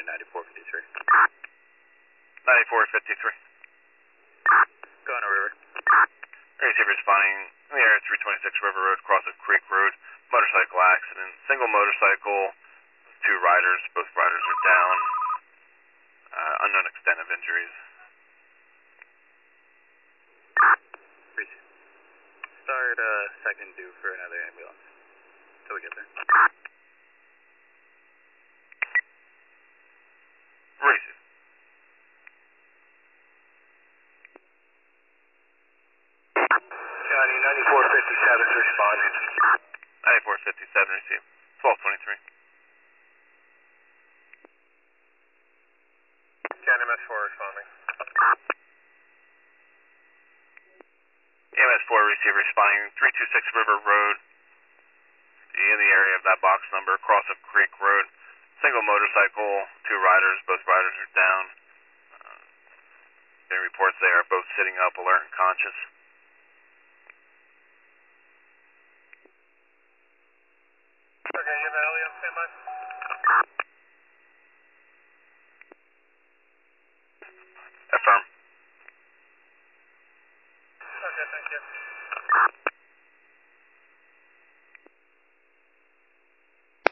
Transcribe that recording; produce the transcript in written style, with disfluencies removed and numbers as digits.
responding 9453. 9453. Go on a river. Receiver responding in the area 326 River Road, cross of Creek Road, motorcycle accident. Single motorcycle, 2 riders, both riders are down. Unknown extent of injuries. Receive. Start second due for another ambulance until we get there. Receive. County 9457 responding. 9457, receive. 1223. County MS4 responding. EMS4 receiver responding 326 River Road, in the area of that box number, cross of Creek Road. Single motorcycle, 2 riders, both riders are down. Getting reports they are both sitting up, alert and conscious. Okay, you have an LE on standby? Affirm. Okay, thank you.